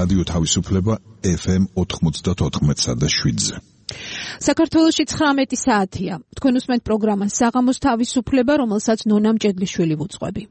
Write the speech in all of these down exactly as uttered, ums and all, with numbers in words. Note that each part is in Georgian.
რადიო თავისუფლება ეფ ემ ოთხმოცდაოთხ და შვიდზე. საქართველოში ცხრამეტი საათია. თქვენ უსმენთ პროგრამას საღამოს თავისუფლება, რომელსაც ნონა მჭედლიშვილი ვუძღვები.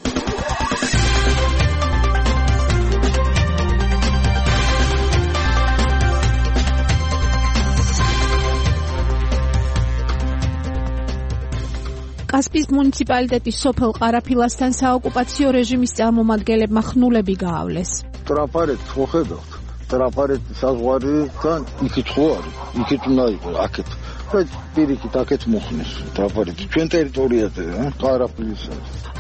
კასპიის მუნიციპალიტეტის სოფელ ყარაფილასთან საოკუპაციო რეჟიმის წარმომადგენლებმა ხნულები გაავლეს. ტრაპარეთ მოხედავთ. ტრაპარეთი საზღვარიდან იქით ხო არის, იქით უნდა იყოს, აქეთ. და პირიქით აქეთ მოხნეს ტრაპარეთი. ჩვენ ტერიტორიაზე, ყარაფილისა.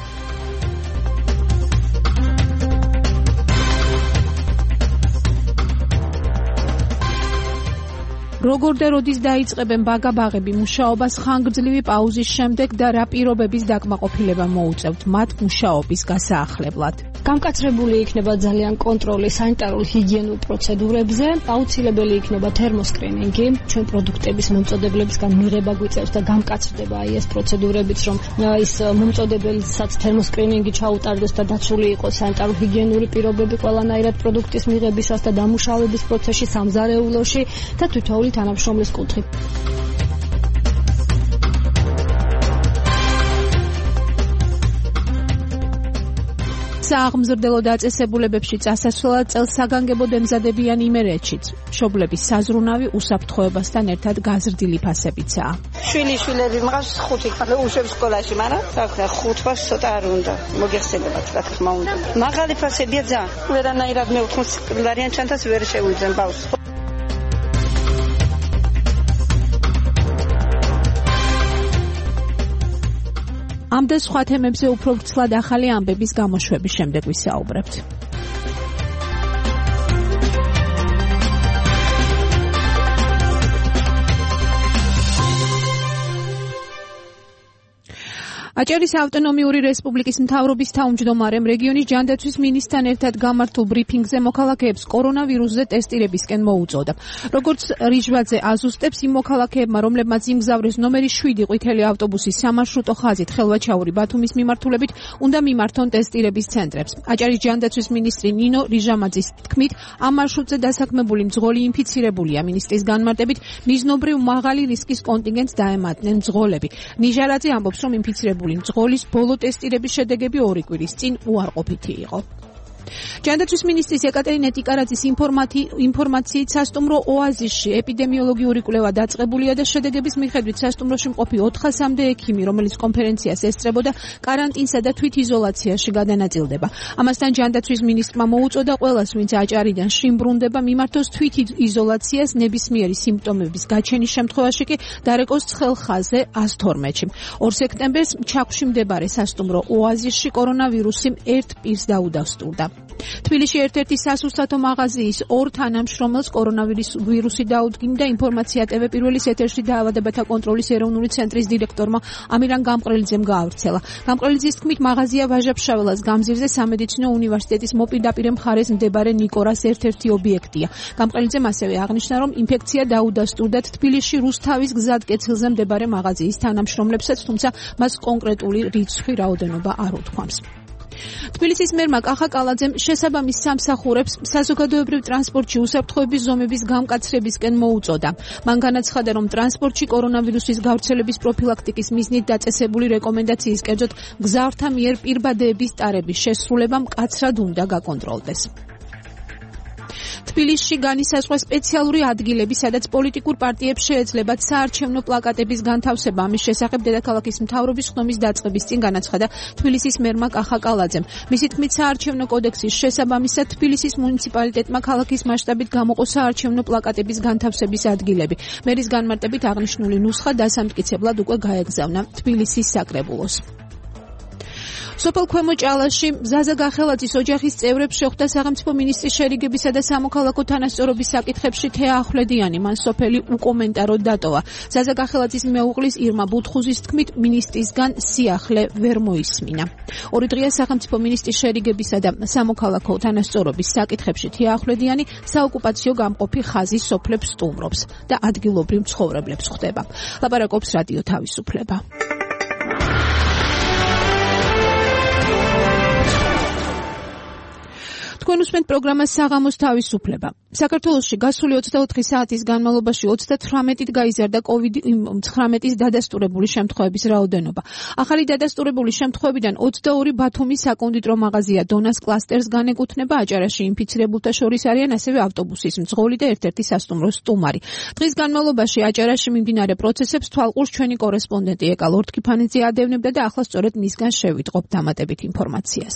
როგორ და როდის დაიწყებენ ბაგა-ბაღები მუშაობას ხანგრძლივი პაუზის შემდეგ და რა პირობების დაკმაყოფილება მოუწევთ მათ მუშაობის გასაახლებლად. გამკაცრებული იქნება ძალიან კონტროლი სანიტარულ ჰიგიენურ პროცედურებზე, აუცილებელი იქნება თერმოსკრინინგი, ჩვენ პროდუქტების მომწოდებლებისგან მიღება გვიწევს და გამკაცრდება აი ეს პროცედურებიც, რომ ის მომწოდებელსაც თერმოსკრინინგი ჩაუტარდეს და დაცული იყოს სანიტარულ ჰიგიენური პირობები ყველანაირად პროდუქტის მიღებისას და დამუშავების პროცესში სამზარეულოში და თითოეული თანამშრომლის კუთხით. სააღმზრდელო დაწესებულებებში წასასვლელად წელს საგანგებოდ ემზადებიან იმერეთშიც. მშობლების საზრუნავი უსაფრთხოებასთან ერთად გაზრდილი ფასებიცაა. შვილი შვილები მყავს ხუთი ხალე უშვებს სკოლაში, მაგრამ საქმე ხუთვას ცოტა არ უნდა. მოგეხსენებათ რა თქმა უნდა. მაღალი ფასებია ძალიან. ვერანაირად მე ოთხმოცი ლარიან ჩანთას ვერ შევიძენ ბავშვს. ამ და სხვა თემებზე უფრო ვრცლად ახალი ამბების გამოშვების შემდეგ ვისაუბრებთ. აჭარის ავტონომიური რესპუბლიკის მთავრობის თავმჯდომარემ რეგიონის ჯანდაცვის მინისტრთან ერთად გამართულ ბრიფინგზე მოქალაქეებს კორონავირუსზე ტესტირებისკენ მოუწოდა. როგორც რიჟვაძე აზუსტებს, იმ მოქალაქეებმა, რომლებმაც იმგზავრეს ნომერი შვიდი ყვითელი ავტობუსის სამარშრუტო ხაზით ხელვაჩაური ბათუმის მიმართულებით, უნდა მიმართონ ტესტირების ცენტრებს. აჭარის ჯანდაცვის მინისტრი ნინო რიჟამაძის თქმით, ამ მარშრუტზე დასაქმებული მძღოლი ინფიცირებულია. მინისტრის განმარტებით, მიზნობრივ მაღალი რისკის კონტინგენტს დაემატნენ მძღოლები. ნიჟარაძე ამბობს, რომ ინფიცირებული მძღოლის ბოლო ტესტირების შედეგები ორი კვირის წინ უარყოფითი იყო. ჯანდაცვის მინისტრის ეკატერინე ტიკარაძის ინფორმაციით სასტუმრო ოაზისში ეპიდემიოლოგიური კვლევა დაწყებულია და შედეგების მიხედვით სასტუმროში მყოფი ოთხასამდე ექიმი, რომელიც კონფერენციას ესწრებოდა, კარანტინსა და თვითიზოლაციაში გადანაწილდება. ამასთან ჯანდაცვის მინისტრმა მოუწოდა ყველას, ვინც აჭარიდან შიმბრუნდება, მიმართოს თვითიზოლაციას ნებისმიერი სიმპტომების გაჩენის შემთხვევაში კი დარეკოს ცხელ ხაზზე ას თორმეტში. ორ სექტემბერს ჩაქვში მდებარე სასტუმრო ოაზისში კორონავირუსი ერთ პირს დაუდასტურდა. თბილისში ერთ-ერთი სასურსათო მაღაზიის ორ თანამშრომელს კორონავირუსი დაუდგინდა. ინფორმაცია ტევ პირველის ეთერში დაავადებათა კონტროლის ეროვნული ცენტრის დირექტორმა ამირან გამყრელიძემ გაავრცელა. გამყრელიძის თქმით, მაღაზია ვაჟა-ფშაველას გამზირზე სამედიცინო უნივერსიტეტის მოპირდაპირე მხარეს მდებარე ნიკორას ერთ-ერთი ობიექტია. გამყრელიძემ ასევე აღნიშნა, რომ ინფექცია დაუდასტურდათ თბილისში რუსთავის გზატკეცილზე მდებარე მაღაზიის თანამშრომლებსაც, თუმცა მას კონკრეტული რიცხვი რაოდენობა არ უთქვამს. თბილისის მერმა კახა კალაძემ შესაბამის სამსახურებს საზოგადოებრივ ტრანსპორტში უსაფრთხოების ზომების გამკაცრებისკენ მოუწოდა. მან განაცხადა, რომ ტრანსპორტში კორონავირუსის გავრცელების პროფილაქტიკის მიზნით დაწესებული რეკომენდაციის კერძოდ მგზავრთა მიერ პირბადეების ტარების შესრულება მკაცრად უნდა გაკონტროლდეს. თბილისში განისაზღვრა სპეციალური ადგილები, სადაც პოლიტიკურ პარტიებს შეეძლებათ საარჩევნო პლაკატების განთავსება. ამის შესახებ დედაქალაქის მთავრობის ხდომის დაწყების წინ განაცხადა თბილისის მერმა კახა კალაძემ. მისი თქმით, საარჩევნო კოდექსის შესაბამისად თბილისის მუნიციპალიტეტმა ქალაქის მასშტაბით გამოყო საარჩევნო პლაკატების განთავსების ადგილები. მერის განმარტებით აღნიშნული ნუსხა დასამტკიცებლად უკვე გაეგზავნა თბილისის საკრებულოს. სოფელ ქვემო ჭალაში ზაზა გახელაძის ოჯახის წევრებს შეხვდა სახელმწიფო მინისტრის შერიგებისა და სამოქალაქო თანასწორობის საკითხებში თეა ახვლედიანი. მან სოფელი უკომენტაროდ დატოვა. ზაზა გახელაძის მეუღლის ირმა ბუთხუზის თქმით, მინისტრისგან სიახლე ვერ მოისმინა. ორი დღეა სახელმწიფო მინისტრის შერიგებისა და სამოქალაქო თანასწორობის საკითხებში თეა ახვლედიანი საოკუპაციო გამყოფი ხაზის სოფლებს სტუმრობს და ადგილობრივ მცხოვრებლებს ხვდება. ლაპარაკობს რადიო თავისუფლება. თქვენ უსმენთ პროგრამას საღამოს თავისუფლება. საქართველოში გასული ოცდაოთხი საათის განმავლობაში ოცდათვრამეტით გაიზარდა კოვიდ ცხრამეტის დადასტურებული შემთხვევების რაოდენობა. ახალი დადასტურებული შემთხვევებიდან ოცდაორი ბათუმის საკონდიტრო მაღაზია დონას კლასტერს განეკუთვნება, აჭარაში ინფიცირებულთა შორის არიან ასევე ავტობუსის მძღოლი და ერთ-ერთი სასტუმროს სტუმარი. დღის განმავლობაში აჭარაში მიმდინარე პროცესებს თვალყურს ჩვენი კორესპონდენტი ეკა ლორთქიფანიძე ადევნებდა და ახლა სწორედ მისგან შევიტყობ დამატებით ინფორმაციას.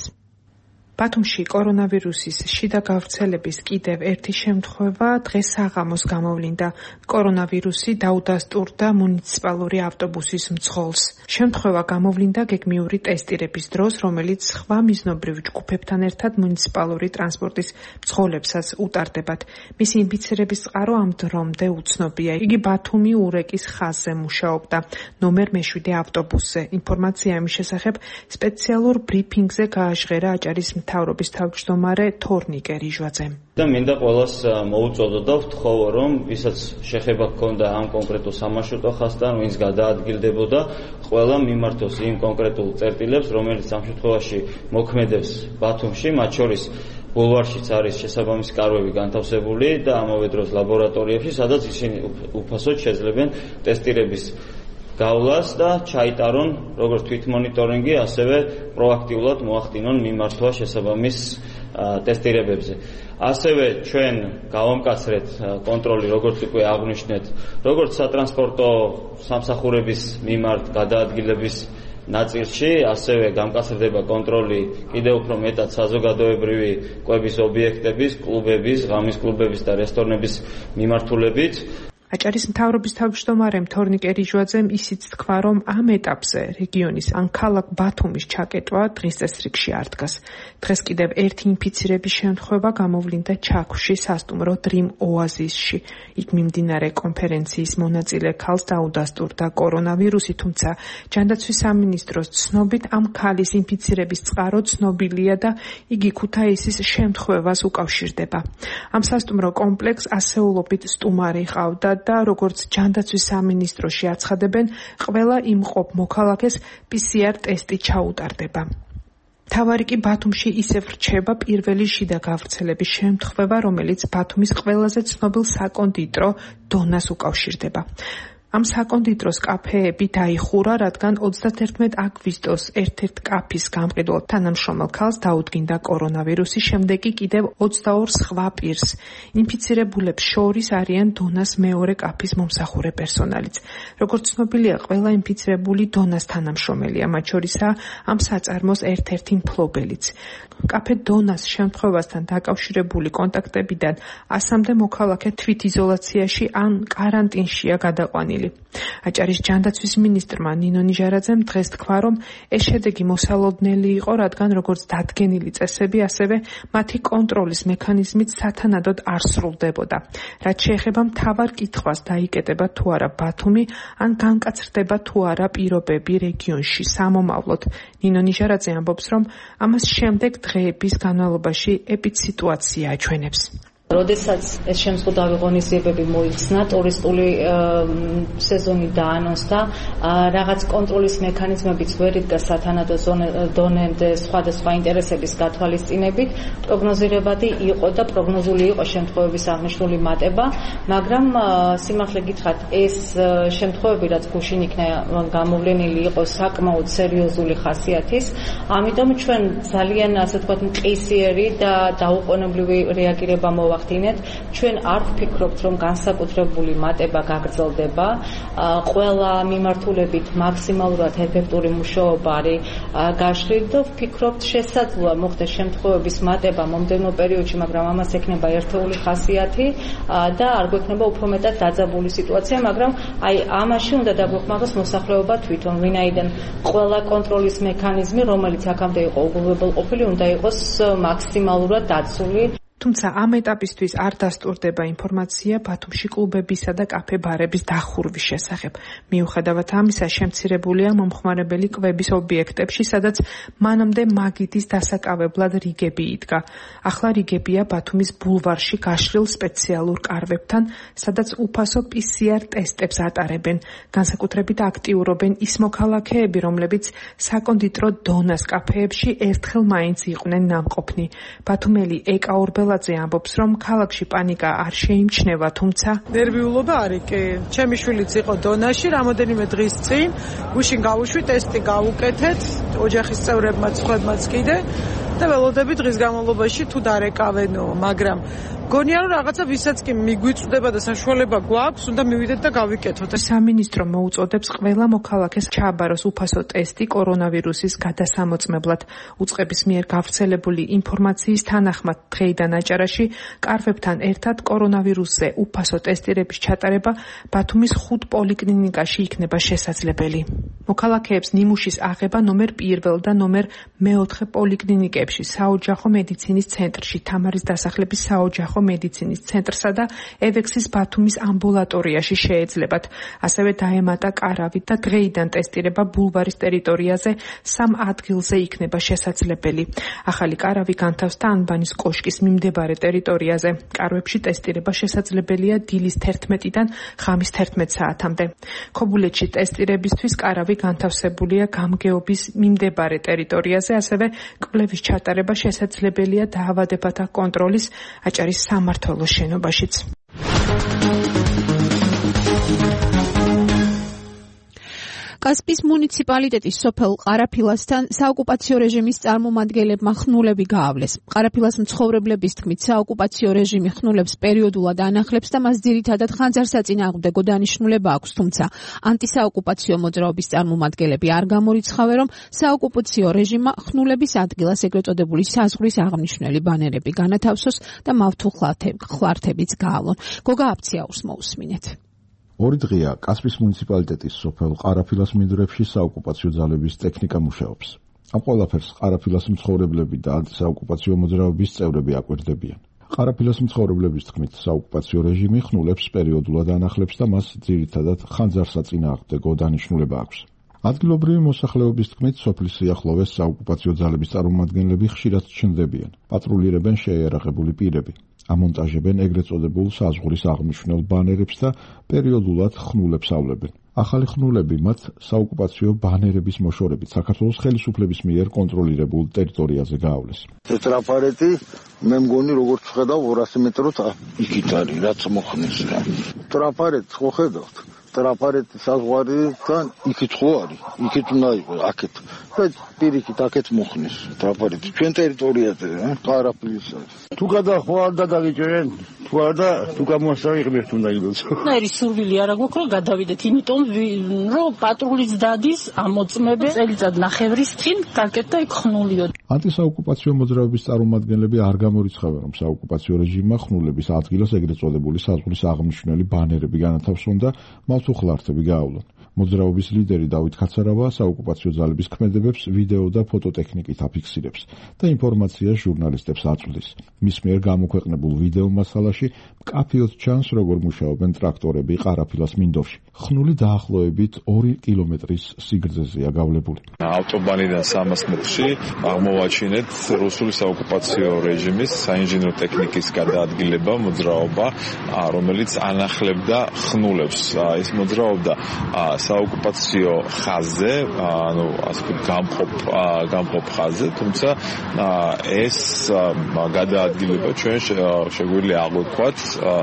ბათუმში კორონავირუსის შიდა გავრცელების კიდევ ერთი შემთხვევა დღეს საღამოს გამოვლინდა. კორონავირუსი დაუდასტურდა მუნიციპალური ავტობუსის მძღოლს. შემთხვევა გამოვლინდა გეგმიური ტესტირების დროს, რომელიც სხვა მიზნობრივ ჯგუფებთან ერთად მუნიციპალური ტრანსპორტის მძღოლებსაც უტარდებათ. მისი ინფიცირების წყარო ამ დრომდე უცნობია. იგი ბათუმი ურეკის ხაზზე მუშაობდა, ნომერ მეშვიდე ავტობუსზე. ინფორმაცია ამის შესახებ სპეციალურ ბრიფინგზე გააჟღერა აჭარის მთავრობის თავმჯდომარე თორნიკე ლიჟვაძემ. და მინდა ყველას მოუწოდო და ვთხოვო, რომ ვისაც შეხება ჰქონდა ამ კონკრეტულ სამარშრუტო ხაზთან, ვინც გადაადგილდებოდა, ყველა მიმართოს იმ კონკრეტულ წერტილებს, რომელიც ამ შემთხვევაში მოქმედებს ბათუმში, მათ შორის ბულვარშიც არის შესაბამისი კარვები განთავსებული და ამავე დროს ლაბორატორიებში, სადაც ისინი უფასოდ შეძლებენ ტესტირების გავლას და ჩაიტარონ როგორც თვითმონიტორინგი, ასევე პროაქტიულად მოახდინონ მიმართვა შესაბამის ტესტირებებზე. ასევე ჩვენ გავამკაცრეთ კონტროლი, როგორც უკვე აღნიშნეთ, როგორც სატრანსპორტო სამსახურების მიმართ გადაადგილების ნაწილში, ასევე გამკაცრდება კონტროლი კიდევ უფრო მეტად საზოგადოებრივი კვების ობიექტების, კლუბების, ღამის კლუბების და რესტორნების მიმართულებით. აჭარის მთავრობის თავმჯდომარემ თორნიკე ლიჟვაძემ ისიც თქვა, რომ ამ ეტაპზე რეგიონის ან ქალაქ ბათუმის ჩაკეტვა დღის წესრიგში არ დგას. დღეს კიდევ ერთი ინფიცირების შემთხვევა გამოვლინდა ჩაქვში სასტუმრო Dream Oasis-ში. იქ მიმდინარე კონფერენციის მონაწილე ქალს დაუდასტურდა კორონავირუსი, თუმცა ჯანდაცვის სამინისტროს ცნობით ამ ქალის ინფიცირების წყარო ცნობილია და იგი ქუთაისის შემთხვევას უკავშირდება. ამ სასტუმრო კომპლექსს ასეულობით სტუმარი ჰყავდა და როგორც ჯანდაცვის სამინისტროში აცხადებენ, ყველა იმყოფ მოქალაქეს პი სი არ ტესტი ჩაუტარდება. თავარი კი ბათუმში ისევ რჩება პირველი შიდა გავრცელების შემთხვევა, რომელიც ბათუმის ყველაზე ცნობილ საკონდიტრო დონას უკავშირდება. ამ საკონდიტროს კაფეები დაიხურა, რადგან ოცდათერთმეტ აგვისტოს ერთ-ერთ კაფის გამყიდველ თანამშრომელ ქალს დაუდგინდა კორონავირუსი, შემდეგ კი კიდევ ოცდაორ სხვა პირს. ინფიცირებულებს შორის არიან დონას მეორე კაფის მომსახურე პერსონალიც. როგორც ცნობილია, ყველა ინფიცირებული დონას თანამშრომელია, მათ შორისაა ამ საწარმოს ერთ-ერთი მფლობელიც. კაფე დონას შემთხვევასთან დაკავშირებული კონტაქტებიდან ასამდე მოქალაქე თვითიზოლაციაში ან კარანტინშია გადაყვანილი. აჭარის ჯანდაცვის მინისტრმა ნინო ნიჟარაძემ დღეს თქვა, რომ ეს შედეგი მოსალოდნელი იყო, რადგან როგორც დადგენილი წესები, ასევე მათი კონტროლის მექანიზმით სათანადოდ არ სრულდებოდა. რაც შეეხება მთავარ კითხვას, დაიკეტება თუ არა ბათუმი, ან განკაცრდება თუ არა პირობები რეგიონში სამომავლოდ. ნინო ნიჟარაძე ამბობს, რომ ამას შემდეგ დღეების განმავლობაში ეპიდსიტუაცია აჩვენებს. როდესაც ეს შემზღუდავი ღონისძიებები მოიხსნა, ტურისტული სეზონი დაანონსდა, რაღაც კონტროლის მექანიზმებიც ვერ იდგა სათანადო დონემდე სხვადასხვა ინტერესების გათვალისწინებით, პროგნოზირებადი იყო და პროგნოზული იყო შემთხვევების აღნიშნული მატება, მაგრამ სიმართლე გითხრათ, ეს შემთხვევები, რაც გუშინ იქნა გამოვლენილი, იყო საკმაოდ სერიოზული ხასიათის, ამიტომ ჩვენ ძალიან, ასე ვთქვათ, მყისიერი და დაუყოვნებლივი რეაგირება მოვახდინეთ. ჩვენ არ ვფიქრობთ, რომ განსაკუთრებული მატება გაგრძელდება. ყველა მიმართულებით მაქსიმალურად ეფექტური მუშაობა არის გაშლილი და ვფიქრობთ, შესაძლოა მოხდეს შემთხვევების მატება მომდევნო პერიოდში, მაგრამ ამას ექნება ერთეული ხასიათი და არ გვექნება უფრო მეტად დაძაბული სიტუაცია, მაგრამ აი ამაში უნდა დაგვეხმაროს მოსახლეობა თვითონ, ვინაიდან ყველა კონტროლის მექანიზმი, რომელიც აქამდე იყო უგულებელყოფილი, უნდა იყოს მაქსიმალურად დაცული. თუმცა ამ ეტაპისთვის არ დასტურდება ინფორმაცია ბათუმში კლუბებისა და კაფე-ბარების დახურვის შესახებ. მიუხედავად ამისა, შემცირებულია მომხმარებელი კვების ობიექტებში, სადაც მანამდე მაგიდის დასაკავებლად რიგები იდგა. ახლა რიგებია ბათუმის ბულვარში გაშლილ სპეციალურ კარვებთან, სადაც უფასო პი სი არ ტესტებს ატარებენ. განსაკუთრებით აქტიურობენ ის მოქალაქეები, რომლებიც საკონდიტრო დონას კაფეებში ერთხელ მაინც იყვნენ ნამყოფნი. ბათუმელი ეკა ორბელაძე ამბობს, რომ ქალაქში პანიკა არ შეიმჩნევა, თუმცა ნერვიულობა არის კი. ჩემი შვილიც იყო დონაში რამოდენიმე დღის წინ, გუშინ გავუშვი, ტესტი გავუკეთეთ, ოჯახის წევრებმაც, სხვებმაც კიდე და ველოდები დღის განმავლობაში თუ დარეკავენო, მაგრამ გონია რომ რაღაცა ვისაც კი მიგვიწვდება და საშუალება გვაქვს, უნდა მივიდეთ და გავიკეთოთ. სამინისტრო მოუწოდებს ყველა მოქალაქეს ჩააბაროს უფასო ტესტი კორონავირუსის გადასამოწმებლად. უწყების მიერ გავრცელებული ინფორმაციის თანახმად დღეიდან აჭარაში კარვებთან ერთად კორონავირუსზე უფასო ტესტირების ჩატარება ბათუმის ხუთ პოლიკლინიკაში იქნება შესაძლებელი. მოქალაქეებს ნიმუშის აღება ნომერ პირველ და ნომერ მეოთხე პოლიკლინიკებში, საოჯახო მედიცინის ცენტრში, თამარის დასახლების საოჯახო მედიცინის ცენტრსა და ევექსის ბათუმის ამბულატორიაში შეეძლებათ. ასევე დაემატა კარავი და დღეიდან ტესტირება ბულვარის ტერიტორიაზე სამ ადგილზე იქნება შესაძლებელი. ახალი კარავი განთავსდა ანბანის კოშკის მიმდებარე ტერიტორიაზე. კარვებში ტესტირება შესაძლებელია დილის თერთმეტიდან ღამის თერთმეტ საათამდე. ქობულეთში ტესტირებისთვის კარავი განთავსებულია გამგეობის მიმდებარე ტერიტორიაზე, ასევე კვლევის ჩატარება შესაძლებელია დაავადებათა კონტროლის აჭარის სამმართველოს შენობაშიც. კასპის მუნიციპალიტეტის სოფელ ყარაფილასთან საოკუპაციო რეჟიმის წარმომადგენლებმა ხნულები გაავლეს. ყარაფილას მცხოვრებლების თქმით, საოკუპაციო რეჟიმი ხნულებს პერიოდულად ანახლებს და მას ძირითადად ხანძარსაწინააღმდეგო დანიშნულება აქვს, თუმცა ანტისაოკუპაციო მოძრაობის წარმომადგენლები არ გამორიცხავენ, რომ საოკუპაციო რეჟიმმა ხნულების ადგილას ეგრეთ წოდებული საზღვრის აღნიშნული ბანერები განათავსოს და მავთულ ხლართებიც გაავლონ. გოგა აფციაურს მოусმინეთ. ორი დღეა კასპის მუნიციპალიტეტის სოფელ ყარაფილას მინდვრებში საოკუპაციო ძალების ტექნიკა მუშაობს. ამ ყველაფერს ყარაფილას მცხოვრებლები და ანტისაოკუპაციო მოძრაობის წევრები აკვირდებიან. ყარაფილას მცხოვრებლების თქმით, საოკუპაციო რეჟიმი ხნულებს პერიოდულად ანახლებს და მას ძირითადად ხანძარსაწინააღმდეგო დანიშნულება აქვს. ადგილობრივი მოსახლეობის თქმით, სოფლის სიახლოვეს საოკუპაციო ძალების წარმომადგენლები ხშირად ჩნდებიან. პატრულირებენ შეიარაღებული პირები. ამონტაჟებენ ეგრეთ წოდებულ საზღვრის აღნიშნულ ბანერებს და პერიოდულად ხნულებს ავლებენ. ახალი ხნულები მათ საოკუპაციო ბანერების მოშორებით საქართველოს ხელისუფლების მიერ კონტროლირებულ ტერიტორიაზე გაავლეს. ტრაფარეტი მე მგონი როგორც ხედავ ორასი მეტროთ იქით არის, რაც მოხნეს რა. ტრაფარეტს ხო ხედავთ? ტრაფარეტის საზღვარიდან იქით ხო არის? იქით უნდა იყოს აქეთ. და პირიქით აქეთ მოხნეს ტრაფარეტი ჩვენ ტერიტორიაზე, ყარაფილის. თუ გადახვალ და დაგიჭერენ, თუ არა თუ გამოსავიღებთ უნდა იყოს. ნაირი სურვილი არ აქვს რომ გადავიდეთ, იმიტომ რომ პატრულის დადის ამოწმებენ წელიწად ნახევრის წინ გაკეთდა იქ ხნულიო. ანტისაოკუპაციო მოძრაობის წარმომადგენლები არ გამორიცხავენ, რომ საოკუპაციო რეჟიმმა ხნულების ადგილას ეგრეთ წოდებული საზღვრის აღნიშნული ბანერები განათავსონ და მავთულ ხლართები გაავლონ. მოძრაობის ლიდერი დავით ქაცარავა საოკუპაციო ძალების ქმედებებს ვიდეო და ფოტოტექნიკით აფიქსირებს და ინფორმაციას ჟურნალისტებს აწვდის. მის მიერ გამოქვეყნებულ ვიდეო მასალაში მკაფიოდ ჩანს, როგორ მუშაობენ ტრაქტორები ყარაფილას მინდორში. ხნული დაახლოებით ორი კილომეტრის სიგრძეზეა გავლებული. ავტობანიდან სამას მეტრში აღმოვაჩინეთ რუსული საოკუპაციო რეჟიმის საინჟინრო ტექნიკის გადაადგილება, მოძრაობა, რომელიც ანახლებდა ხნულებს. ის მოძრაობდა საოკუპაციო ხაზზე, ანუ ასე გამყოფ გამყოფ ხაზზე, თუმცა ეს გადაადგილება ჩვენ შეგვიძლია აღვქვათ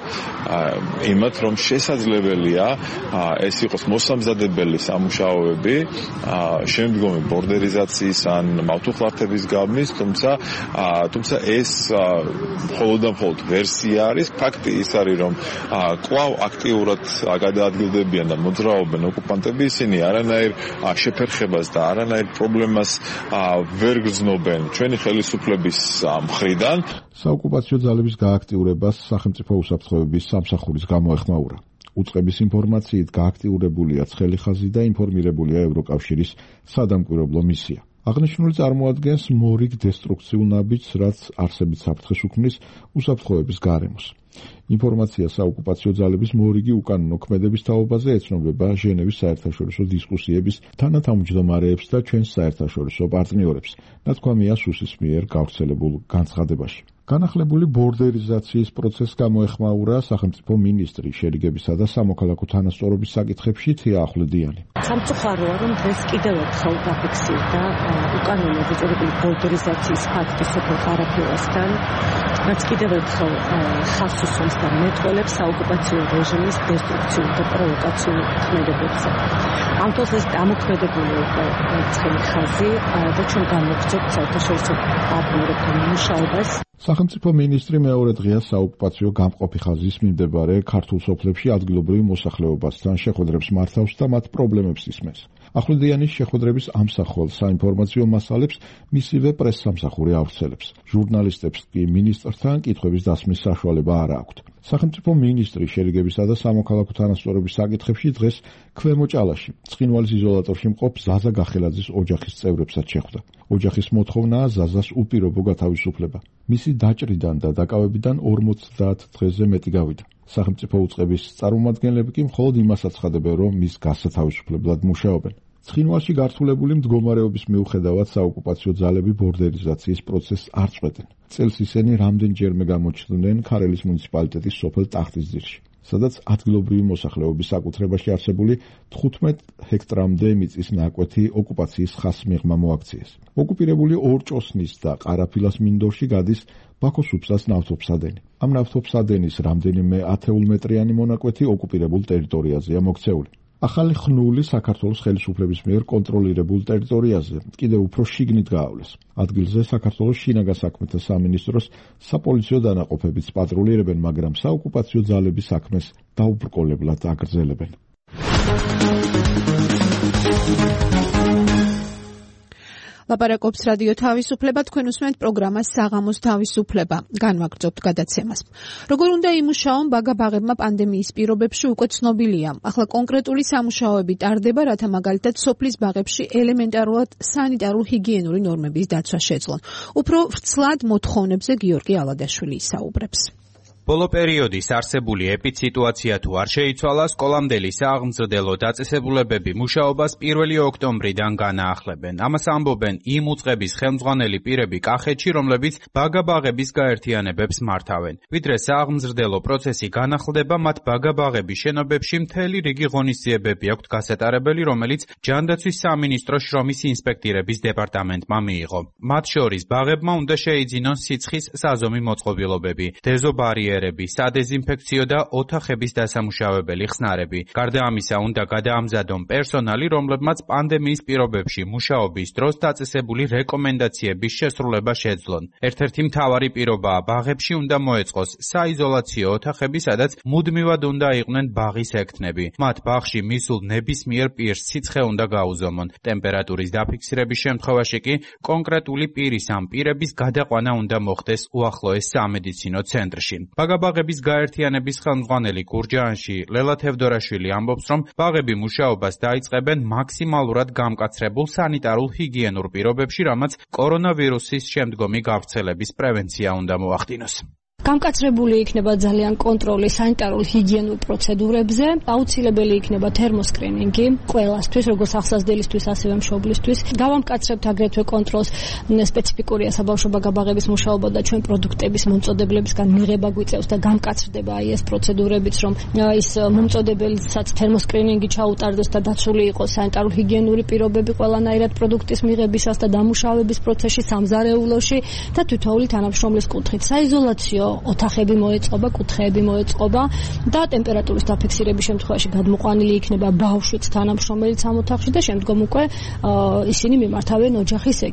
იმათ, რომ შესაძლებელია ეს იყოს მოსამზადებელი სამუშაოები შემდგომი ბორდერიზაციის ან მავთულხლართების გაბმის, თუმცა თუმცა ეს მხოლოდ და მხოლოდ ვერსია არის. ფაქტი ის არის, რომ კვლავ აქტიურად გადაადგილდებიან და მოძრაობენ ოკუპანტები, ისინი არანაირ შეფერხებას და არანაირ პრობლემას ვერ გრძნობენ ჩვენი ხელისუფლების მხრიდან. საოკუპაციო ძალების გააქტიურებას სახელმწიფო უსაფრთხოების სამსახურის გამოეხმაურა. უწყების ინფორმაციით გააქტიურებულია ცხელი ხაზი და ინფორმირებულია ევროკავშირის სადამკვირვებლო მისია. აღნიშნული წარმოადგენს მორიგ დესტრუქციულ ნაბიჯს, რაც არსებით საფრთხეს უქმნის უსაფრთხოების გარემოს. ინფორმაცია საოკუპაციო ძალების მორიგი უკანონო ქმედების თაობაზე ეცნობება ჟენევის საერთაშორისო დისკუსიების თანათავმჯდომარეებს და ჩვენს საერთაშორისო პარტნიორებს, ნათქვამია სუსის მიერ გავრცელებულ განცხადებაში. განახლებული ბორდერიზაციის პროცესს გამოეხმაურა სახელმწიფო მინისტრი შერიგებისა და სამოქალაქო თანასწორობის საკითხებში თია ახვლედიანი. სამწუხაროა, რომ დღეს კიდევ ერთხელ დაფიქსირდა უკანონო დაწყებული ბორდერიზაციის ფაქტი სოფელ ყარაფილასთან, რაც კიდევ ერთხელ ხაზს უსვამს და მეტყველებს საოკუპაციო რეჟიმის დესტრუქციულ და პროვოკაციულ ქმედებებზე. ამ დროს ეს დამოქმედებული იყო ცხელი ხაზი და ჩვენ გამოვხსენებთ საერთაშორისო პარტნიორებთან მუშაობას. სახელმწიფო მინისტრი მეორე დღეა საოკუპაციო გამყოფი ხაზის მიმდებარე ქართულ სოფლებში ადგილობრივ მოსახლეობასთან შეხვედრებს მართავს და მათ პრობლემებს ისმენს. ახვლედიანის შეხვედრების ამსახველ საინფორმაციო მასალებს მისივე პრესსამსახური ავრცელებს. ჟურნალისტებს კი მინისტრთან კითხვების დასმის საშუალება არ აქვთ. სახელმწიფო მინისტრი შერიგებისა და სამოქალაქო თანასწორობის საკითხებში დღეს ქვემო ჭალაში, ცხინვალის იზოლატორში მყოფ ზაზა გახელაძის ოჯახის წევრებსაც შეხვდა. ოჯახის მოთხოვნაა ზაზას უპირობო გათავისუფლება. მისი დაჭრიდან და დაკავებიდან ორმოცდაათ დღეზე მეტი გავიდა. სახელმწიფო უწყების წარმომადგენლები კი მხოლოდ იმას აცხადებენ, რომ მის გასათავისუფლებლად მუშაობენ. ცხინვალში გართულებული მდგომარეობის მიუხედავად საოკუპაციო ძალები ბორდერიზაციის პროცესს არ წყვეტენ. წელს ისინი რამდენჯერმე გამოჩნდნენ ქარელის მუნიციპალიტეტის სოფელ ტახტისძირში, სადაც ადგილობრივი მოსახლეობის საკუთრებაში არსებული თხუთმეტ ჰექტრამდე მიწის ნაკვეთი ოკუპაციის ხაზს მიღმა მოაქციეს. ოკუპირებული ორჭოსნის და ყარაფილას მინდორში გადის ბაქოს უბსას ნავთობსადენი. ამ ნავთობსადენის რამდენიმე ათეულმეტრიანი მონაკვეთი ოკუპირებულ ტერიტორიაზეა მოქცეული. ახალი ხნული საქართველოს ხელისუფლების მიერ კონტროლირებულ ტერიტორიაზე კიდევ უფრო შიგნით გაავლეს. ადგილზე საქართველოს შინაგან საქმეთა სამინისტროს საპოლიციო დანაყოფებიც პატრულირებენ, მაგრამ საოკუპაციო ძალების საქმეს დაუბრკოლებლად აგრძელებენ. ლაპარაკობს რადიო თავისუფლება, თქვენ უსმენთ პროგრამას საღამოს თავისუფლება. განვაგრძობთ გადაცემას. როგორ უნდა იმუშაონ ბაგა-ბაღებმა პანდემიის პირობებში უკვე ცნობილია. ახლა კონკრეტული სამუშაოები ტარდება, რათა მაგალითად სოფლის ბაღებში ელემენტარულად სანიტარულ-ჰიგიენური ნორმების დაცვა შეძლონ. უფრო ვრცლად მოთხოვნებზე გიორგი ალადაშვილი ისაუბრებს. ბოლო პერიოდის არსებული ეპიდსიტუაცია თუ არ შეიცვალა, სკოლამდელი სააღმზრდელო დაწესებულებები მუშაობას პირველი ოქტომბრიდან განაახლებენ. ამას ამბობენ იმ უწყების ხელმძღვანელი პირები კახეთში, რომლებიც ბაგა-ბაღების გაერთიანებებს მართავენ. ვიდრე სააღმზრდელო პროცესი განახლდება, მათ ბაგა-ბაღების შენობებში მთელი რიგი ღონისძიებები აქვთ გასატარებელი, რომელიც ჯანდაცვის სამინისტროს შრომის ინსპექტირების დეპარტამენტმა მიიღო. მათ შორის ბაღებმა უნდა შეიძინონ სიცხის საზომი მოწყობილობები, დეზობარიერები, სადეზინფექციო და ოთახების დასამუშავებელი ხსნარები. გარდა ამისა, უნდა გადაამზადონ პერსონალი, რომლებმაც პანდემიის პირობებში მუშაობის დროს დაწესებული რეკომენდაციების შესრულება შეძლონ. ერთ-ერთი მთავარი პირობაა, ბაღებში უნდა მოეწყოს საიზოლაციო ოთახები, სადაც მუდმივად უნდა იყვნენ ბაღის ექთნები. მათ ბაღში მისულ ნებისმიერ პირს სიცხე უნდა გაუზომონ. ტემპერატურის დაფიქსირების შემთხვევაში კი კონკრეტული პირის ამ პირების გადაყვანა უნდა მოხდეს უახლოეს სამედიცინო ცენტრში. ბაგა-ბაღების გაერთიანების ხელმძღვანელი გურჯაანში ლელა თევდორაშვილი ამბობს, რომ ბაღები მუშაობას დაიწყებენ მაქსიმალურად გამკაცრებულ სანიტარულ-ჰიგიენურ პირობებში, რამაც კორონავირუსის შემდგომი გავრცელების პრევენცია უნდა მოახდინოს. გამკაცრებული იქნება ძალიან კონტროლი სანიტარულ-ჰიგიენურ პროცედურებზე, აუცილებელი იქნება თერმოსკრინინგი ყველასთვის, როგორც ახსაზრდელისთვის, ასევე მშობლისთვის. გავამკაცრებთ აგრეთვე კონტროლს, სპეციფიკურია საბავშვო ბაგა-ბაღების მუშაობა და ჩვენ პროდუქტების მომწოდებლებისგან მიღება გვიწევს და გამკაცრდება აი ეს პროცედურებიც, რომ ის მომწოდებელსაც თერმოსკრინინგი ჩაუტარდეს და დაცული იყოს სანიტარულ-ჰიგიენური პირობები ყველანაირად პროდუქტის მიღებისას და დამუშავების პროცესში, სამზარეულოში და თითოეული თანამშრომლის კუთხით. საიზოლაციო ოთახები მოეწყობა, კუთხეები მოეწყობა და ტემპერატურის დაფიქსირების შემთხვევაში გადმოყვანილი იქნება ბავშვიც თანამშრომელიც ამ ოთახში და შემდგომ უკვე ისინი მიმართავენ ოჯახის ექიმს.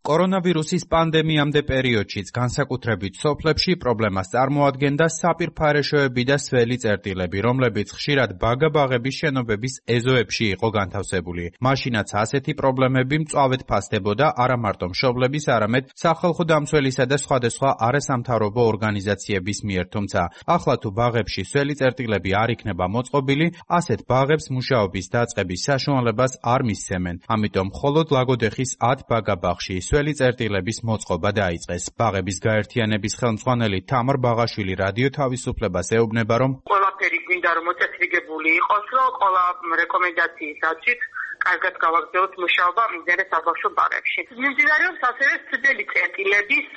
კორონავირუსის პანდემიამდე პერიოდშიც განსაკუთრებით სოფლებში პრობლემას წარმოადგენდა საპირფარეშოები და სველი წერტილები, რომლებიც ხშირად ბაგა-ბაღების შენობების ეზოებში იყო განთავსებული. მაშინაც ასეთი პრობლემები მწვავედ ფასდებოდა არა მარტო მშობლების, არამედ სახალხო დამცველისა და სხვადასხვა არასამთავრობო ორგანიზაციების მიერ. თუმცა ახლა თუ ბაღებში სველი წერტილები არ იქნება მოწყობილი, ასეთ ბაღებს მუშაობის დაწყების საშუალებას არ მისცემენ. ამიტომ მხოლოდ ლაგოდეხის ათ ბაგა-ბაღში სველი წერტილების მოწყობა დაიწყეს. ბაღების გაერთიანების ხელმძღვანელი თამარ ბაღაშვილი რადიო თავისუფლებას ეუბნება, რომ ყველაფერი გვინდა რომ მოწესრიგებული იყოს, რომ ყველა რეკომენდაციის დაცვით კარგად გავაგრძელოთ მუშაობა მდინარე საბავშვო ბაღებში. მიმდინარეობს ასევე სველი წერტილების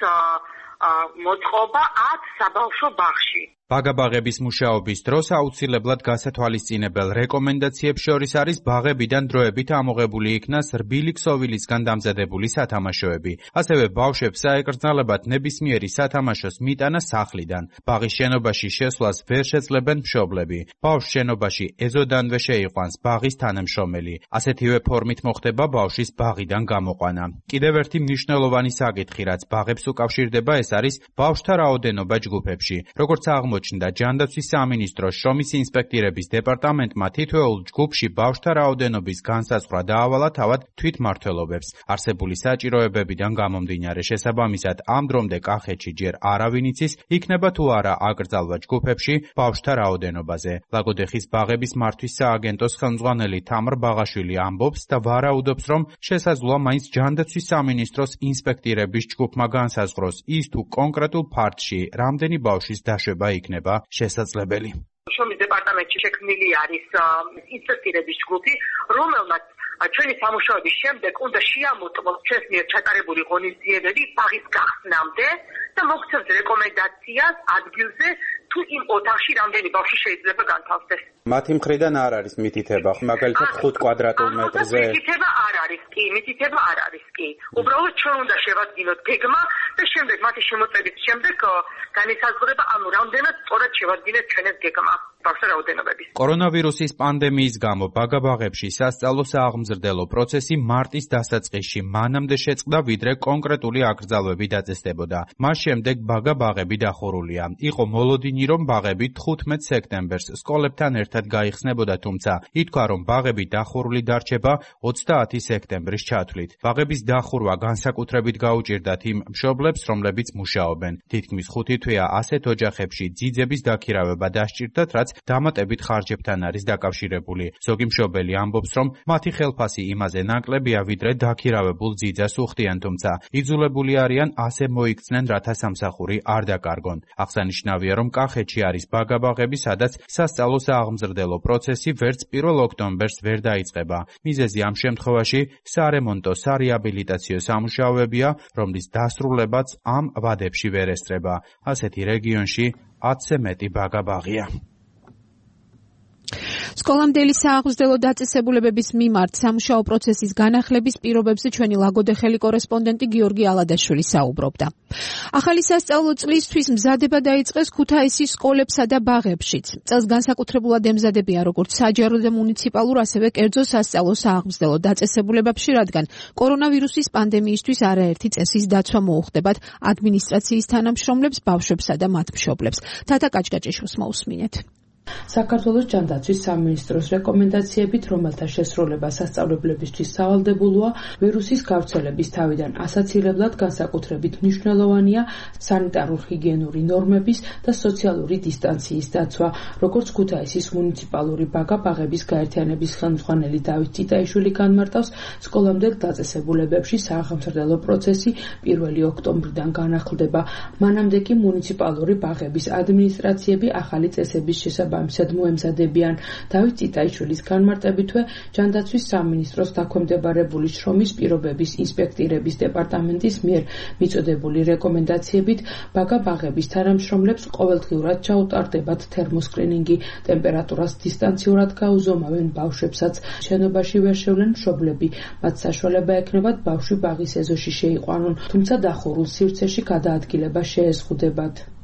მოწყობა ათ საბავშვო ბაღში. ბაგა-ბაღების მუშაობის დროს აუცილებლად გასათვალისწინებელ რეკომენდაციებს შორის არის ბაღებიდან დროებით ამოღებული იქნას რბილი ქსოვილისგან დამზადებული სათამაშოები. ასევე ბავშვებს საეკრძალებათ ნებისმიერი სათამაშოს მიტანა სახლიდან. ბაღის შენობაში შესვლას ვერ შეძლებენ მშობლები. ბავშვს შენობაში ეზოდანვე შეიყვანს ბაღის თანამშრომელი. ასეთივე ფორმით მოხდება ბავშვის ბაღიდან გამოყვანა. კიდევ ერთი მნიშვნელოვანი საკითხი, რაც ბაღებს უკავშირდება, ეს არის ბავშვთა რაოდენობა ჯგუფებში. როგორც აღმოჩნდა ჯანდაცვის სამინისტროს შრომის ინსპექტირების დეპარტამენტმა თითოეულ ჯგუფში ბავშვთა რაოდენობის განსაზღვრა დაავალა თავად თვითმმართველობებს. არსებული საჭიროებებიდან გამომდინარე შესაბამისად ამ დრომდე კახეთში ჯერ არავინ იცის, იქნება თუ არა აკრძალვა ჯგუფებში ბავშვთა რაოდენობაზე. ლაგოდეხის ბაღების მართვის სააგენტოს ხელმძღვანელი თამარ ბაღაშვილი ამბობს და ვარაუდობს, რომ შესაძლოა მაინც ჯანდაცვის სამინისტროს ინსპექტირების ჯგუფმა განსაზღვროს ის თუ კონკრეტულ ფარდში რამდენი ბავშვის დაშვება იქნება შესაძლებელი. შრომის დეპარტამენტში შექმნილი არის ინსპექტირების ჯგუფი, რომელმაც ჩვენი სამუშაოების შემდეგ უნდა შეამოწმოს ჩვენს მიერ ჩატარებული ღონისძიებები ბაღის გახსნამდე და მოგვცემს რეკომენდაციას ადგილზე თუ იმ ოთახში რამდენი ბავშვი შეიძლება განთავსდეს. მათი მხრიდან არ არის მითითება, მაგალითად ხუთ კვადრატულ მეტრზე. მითითება არ არის კი, მითითება არ არის კი. უბრალოდ ჩვენ უნდა შევადგინოთ გეგმა და შემდეგ მათი შემოწმების შემდეგ განისაზღვრება, ანუ რამდენად სწორად შევადგინეთ ჩვენს გეგმა ბავშვთა რაოდენობების. კორონავირუსის პანდემიის გამო ბაგა-ბაღებში სასწავლო სააღმზრდელო პროცესი მარტის დასაწყისში მანამდე შეწყდა, ვიდრე კონკრეტული აკრძალვები დაწესდებოდა. მას შემდეგ ბაგა-ბაღები დახურულია. იყო მოლოდინი, რომ ბაღები თხუთმეტ სექტემბერს სკოლებთან ერთად გაიხსნებოდა, თუმცა ითქვა, რომ ბაღები დახურული დარჩება ოცდაათი სექტემბრის ჩათვლით. ბაღების დახურვა განსაკუთრებით გაუჭირდათ იმ მშობლებს, რომლებიც მუშაობენ. თითქმის ხუთი თვეა ასეთ ოჯახებში ძიძების დაქირავება დასჭირდათ, რაც დამატებით ხარჯებთან არის დაკავშირებული. ზოგი მშობელი ამბობს, რომ მათი ხელფასი იმაზე ნაკლებია, ვიდრე დაქირავებულ ძიძას უხდიან, თუმცა იძულებული არიან ასე მოიქცნენ, რათა სამსახური არ დაკარგონ. აღსანიშნავია, რომ კახეთში არის ბაგა-ბაღები, სადაც სასწავლო სააღმზრდელო პროცესი ვერც პირველ ოქტომბერს ვერ დაიწყება. მიზეზი ამ შემთხვევაში სარემონტო სარეაბილიტაციო სამუშაოებია, რომლის დასრულებაც ამ ვადებში ვერ ესწრება. ასეთი რეგიონში ათზე მეტი ბაგა-ბაღია. სკოლამდელი სააღმზრდელო დაწესებულებების მიმართ სამუშაო პროცესის განახლების პირობებზე ჩვენი ლაგოდეხელი კორესპონდენტი გიორგი ალადაშვილი საუბრობდა. ახალი სასწავლო წლისთვის მზადება დაიწყეს ქუთაისის სკოლებსა და ბაღებშიც. წელს განსაკუთრებულად ემზადებიან როგორც საჯარო და მუნიციპალურ, ასევე კერძო სასწავლო სააღმზრდელო დაწესებულებებში, რადგან კორონავირუსის პანდემიისთვის არაერთი წესის დაცვა მოუხდებათ ადმინისტრაციის თანამშრომლებს, ბავშვებსა და მათ მშობლებს. თათა კაჭკაჭიშვილს მოусმინეთ. საქართველოს ჯანდაცვის სამინისტროს რეკომენდაციებით, რომელთა შესრულება სასწავლებლებისთვის სავალდებულოა, ვირუსის გავრცელების თავიდან ასაცილებლად განსაკუთრებით მნიშვნელოვანია სანიტარულ-ჰიგიენური ნორმების და სოციალური დისტანციის დაცვა, როგორც ქუთაისის მუნიციპალური ბაგა-ბაღების გაერთიანების ხელმძღვანელი დავით წიტაიშვილი განმარტავს, სკოლამდელ დაწესებულებებში სააღმზრდელო პროცესი პირველი ოქტომბრიდან განახლდება. მანამდე კი მუნიციპალური ბაღების ადმინისტრაციები ახალი წესების შესაბამისად ამისად მოემზადებიან. დავით წიტაიშვილის განმარტებითვე ჯანდაცვის სამინისტროს დაქვემდებარებული შრომის პირობების ინსპექტირების დეპარტამენტის მიერ მიწოდებული რეკომენდაციებით ბაგა-ბაღების თანამშრომლებს ყოველდღიურად ჩაუტარდებათ თერმოსკრინინგი, ტემპერატურას დისტანციურად გაუზომავენ ბავშვებსაც, შენობაში ვერ შევლენ მშობლები, მათ საშუალება ექნებათ ბავშვი ბაღის ეზოში შეიყვანონ, თუმცა დახურულ სივრცეში გადაადგილება შეეზღუდებათ.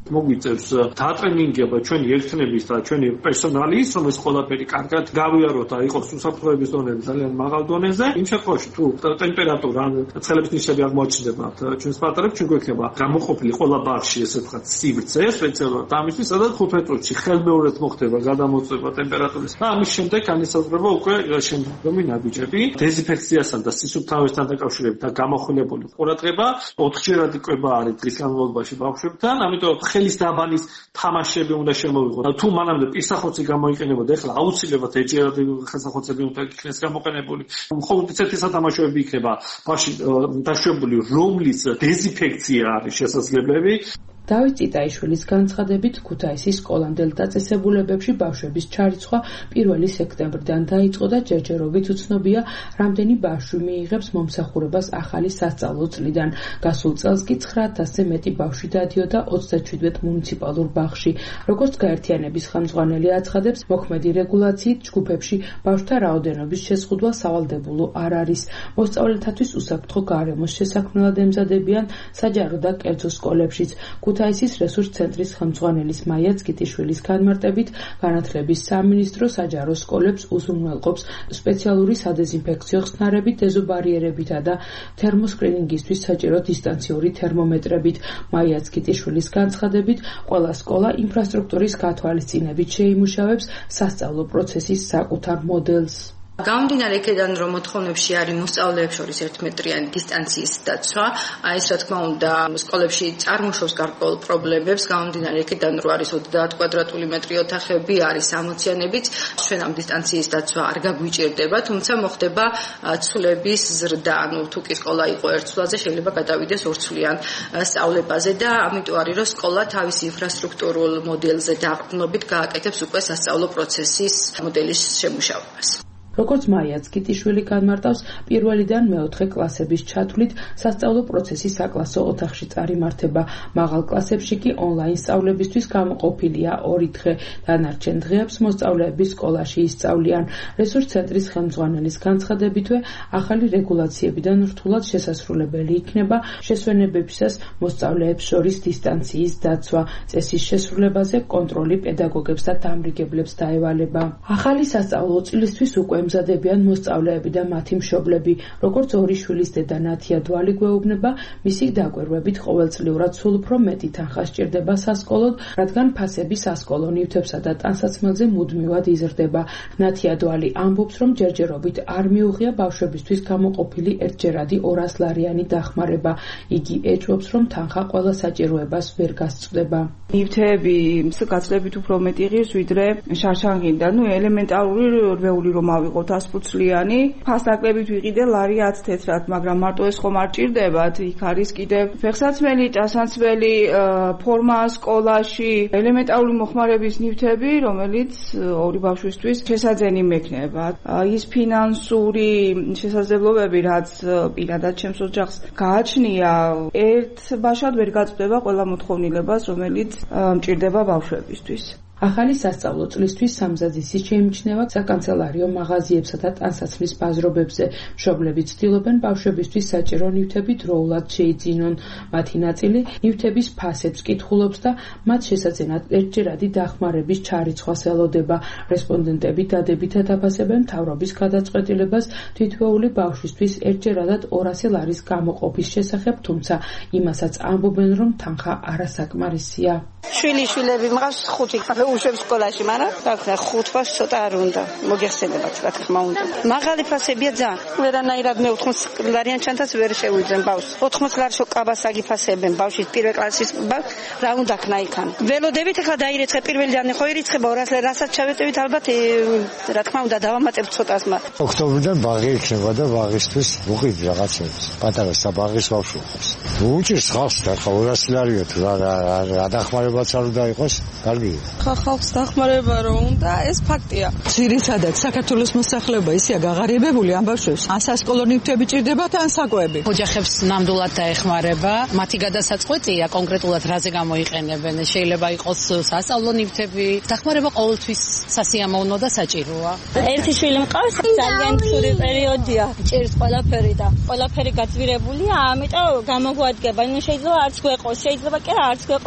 მოგვიწევს დაატრენინგება ჩვენი ერთნების და ჩვენი პერსონალის, რომ ეს ყველაფერი კარგად გავიაროთ და იყოს უსაფრთხოების დონეზე ძალიან მაღალ დონეზე. იმ შემთხვევაში თუ ტემპერატურა ან ცხელების ნიშნები აღმოაჩნდება ჩვენს პატარებს, ჩვენ გვექნება გამოყოფილი ყველა ბაღში ესე ვთქვათ სივრცე სპეციალურად ამისთვის, სადაც ხუთ მეტრში ხელმეორედ მოხდება გადამოწვევა ტემპერატურის და ამის შემდეგ განისაზღვრება უკვე შემდგომი ნაბიჯები. დეზინფექციასთან და სისუფთავესთან დაკავშირებით და გამოხილებული ყურადღება ოთხჯერადი კვება არის დღის განმავლობაში ბავშვებთან, ამიტომ ხელის დაბანის თამაშები უნდა შემოვიღოთ. თუ მანამდე პირსახოცი გამოიყენებოდა, ეხლა აუცილებლად ეჯერადი ხელსახოცები უნდა იქნეს გამოყენებული. მხოლოდ ისეთი სათამაშოები იქნება ბავშვი დაშვებული, რომლის დეზინფექცია არის შესაძლებელი. დავით წიტაიშვილის განცხადებით, ქუთაისის სკოლამდელ დაწესებულებებში ბავშვების ჩარიცხვა პირველი სექტემბრიდან დაიწყო და ჯერჯერობით უცნობია, რამდენი ბავშვი მიიღებს მომსახურებას ახალი სასწავლო წლიდან. გასულ წელს კი ცხრა ათასზე მეტი ბავშვი დადიოდა ოცდაშვიდ მუნიციპალურ ბაღში. როგორც გაერთიანების ხელმძღვანელი აცხადებს, მოქმედი რეგულაციით ჯგუფებში ბავშვთა რაოდენობის შესყიდვა სავალდებულო არ არის. მოსწავლეთათვის უსაფრთხო გარემოს შესაქმნელად ემზადებიან საჯარო და კერძო სკოლებშიც. ქუთაისის რესურს ცენტრის ხელმძღვანელის მაია წკიტიშვილის განმარტებით, განათლების სამინისტრო საჯარო სკოლებს უზრუნველყოფს სპეციალური სადეზინფექციო ხსნარებით, დეზობარიერებითა და თერმოსკრინინგისთვის საჭირო დისტანციური თერმომეტრებით. მაია წკიტიშვილის განცხადებით, ყველა სკოლა ინფრასტრუქტურის გათვალისწინებით შეიმუშავებს სასწავლო პროცესის საკუთარ მოდელს. გამომდინარე იქედან, რომ მოთხოვნებში არის მოსწავლეებს შორის ერთმეტრიანი დისტანციის დაცვა, ეს რა თქმა უნდა სკოლებში წარმოშობს გარკვეულ პრობლემებს, გამომდინარე იქედან, რომ არის ოცდაათ კვადრატული მეტრი ოთახები, არის ამოციანებიც, ჩვენ ამ დისტანციის დაცვა არ გაგვიჭირდება, თუმცა მოხდება ცვლების ზრდა, ანუ თუ კი სკოლა იყო ერთ ცვლაზე, შეიძლება გადავიდეს ორცვლიან სწავლებაზე და ამიტომ არის, რომ სკოლა თავის ინფრასტრუქტურულ მოდელზე დაყრდნობით გააკეთებს უკვე სასწავლო პროცესის მოდელის შემუშავებას. როგორც მაია წკიტიშვილი განმარტავს, პირველიდან მეოთხე კლასების ჩათვლით სასწავლო პროცესი საკლასო ოთახში წარიმართება. მაღალ კლასებში კი ონლაინ სწავლებისთვის გამოყოფილია ორი დღე. დანარჩენ დღეებს მოსწავლეები სკოლაში ისწავლიან. რესურს ცენტრის ხელმძღვანელის განცხადებითვე, ახალი რეგულაციებიდან რთულად შესასრულებელი იქნება შესვენებებისას მოსწავლეებს შორის დისტანციის დაცვა. წესის შესრულებაზე კონტროლი პედაგოგებს და დამრიგებლებს დაევალება. ახალი სასწავლო წლისთვის უკვე ემზადებიან მოსწავლეები და მათი მშობლები. როგორც ორი შვილის დედა ნათია დვალი გვეუბნება, მისი დაკვირვებით ყოველწლიურად სულ უფრო მეტი თანხა სჭირდება სასკოლოდ, რადგან ფასები სასკოლო ნივთებსა და ტანსაცმელზე მუდმივად იზრდება. ნათია დვალი ამბობს, რომ ჯერჯერობით არ მიუღია ბავშვებისთვის გამოყოფილი ერთჯერადი ორასლარიანი დახმარება. იგი ეჭვობს, რომ თანხა ყველა საჭიროებას ვერ გასწვდება. ნივთები გაცლებით უფრო მეტი ღირს, ვიდრე შარშანგიდან. ნუ ელემენტარული რვეული რომ ავიღოთ ასფუცლიანი, ფასდაკლებით ვიყიდე ლარი ათ თეთრად, მაგრამ მარტო ეს ხომ არ ჭირდებათ. იქ არის კიდევ ფეხსაცმელი, ტანსაცმელი, ფორმა სკოლაში, ელემენტარული მოხმარების ნივთები, რომელიც ორი ბავშვისთვის შესაძენი მექნება. ის ფინანსური შესაძლებლობები, რაც პირადად ჩემს ოჯახს გააჩნია, ერთ ბაშად ვერ გაწვდება ყველა მოთხოვნილებას, რომელიც მჭირდება ბავშვებისთვის. ახალი სასწავლო წლისთვის სამზადისი შეიმჩნევა საკანცელარიო მაღაზიებსა და ტანსაცმლის ბაზრობებზე. მშობლები ცდილობენ ბავშვებისთვის საჭირო ნივთები დროულად შეიძინონ. მათი ნაწილი ნივთების ფასებს კითხულობს და მათ შესაძენად ერთჯერადი დახმარების ჩარიცხვას ელოდება. რესპონდენტები დადებითად აფასებენ მთავრობის გადაწყვეტილებას თითოეული ბავშვისთვის ერთჯერადად ორასი ლარის გამოყოფის შესახებ, თუმცა იმასაც ამბობენ, რომ თანხა არასაკმარისია. შვილი შვილები მყავს ხუთი უშვებს სკოლაში, მაგრამ თქმა ხუთვას ცოტა არ უნდა. მოგეხსენებათ, რა თქმა უნდა. მაღალი ფასებია ძალიან. ვერანაირად მე ოთხმოცდ ლარიან ჩანთას ვერ შევიძენ ბავშვს. ოთხმოცდ ლარშო კაბას აგიფასებენ ბავშვის პირველ კლასის რა უნდა ქნა იქან. ველოდებით ახლა დაირიცხე პირველიდან ხო ირიცხება ორას ლარი, რასაც ჩავეტევით ალბათ რა თქმა უნდა დავამატებთ ცოტას მათ. ოქტომბრიდან ბაღი იქნება და ბაღისთვის უყიდ რაღაცებს. პატარა საბაღის ბავშვი ხავს. უჭირს ხავს და ხო ორასი ლარია თუ რა დახმარებაც არ უნდა იყოს, კარგია. ხალხს დახმარება რომ უნდა, ეს ფაქტია. ძირითადად საქართველოს მოსახლეობა ისეა გაღარიბებული ამ ბავშვებს. ან სასკოლო ნივთები ჭირდებათ, ან საკვები. ოჯახებს ნამდვილად დაეხმარება. მათი გადასაწყვეტია კონკრეტულად რაზე გამოიყენებენ. შეიძლება იყოს სასწავლო ნივთები. დახმარება ყოველთვის სასიამოვნო და საჭიროა. ერთი შვილი მყავს, ძალიან ცუდი პერიოდია. ჭირს ყველაფერი და ყველაფერი გაძვირებულია, ამიტომ გამოგვადგება. ნუ შეიძლება არც გვეყოს, შეიძლება კი არც გვეყოფა.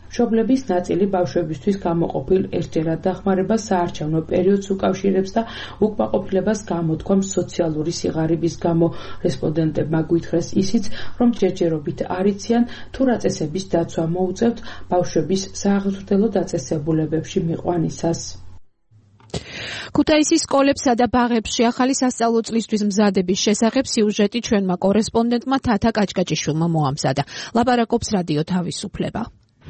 მშობლების ნაწილი ბავშვებისთვის გამოყოფილ ერთჯერად დახმარებას საარჩევნო პერიოდს უკავშირებს და უკმაყოფილებას გამოთქვამს სოციალური სიღარიბის გამო. რესპონდენტებმა გვითხრეს ისიც, რომ ჯერჯერობით არ იციან თუ რა წესების დაცვა მოუწევთ ბავშვების სააღრდელო დაწესებულებებში მიყვანისას. ქუთაისის სკოლებსა და ბაღებში ახალი სასწავლო წლისთვის მზადების შესახებ სიუჟეტი ჩვენმა კორესპონდენტმა თათა კაჭკაჭიშვილმა მოამზადა. ლაპარაკობს რადიო თავისუფლება.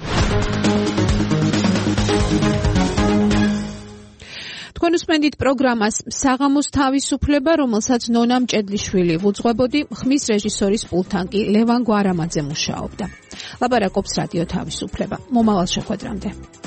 თქვენ უსმენთ პროგრამას საღამოს თავისუფლება, რომელსაც ნონა მჭედლიშვილი ვუძღვებოდი, ხმის რეჟისორის პულტთან კი ლევან გვარამაძე მუშაობდა. ლაპარაკობს რადიო თავისუფლება. მომავალ შეხვედრამდე.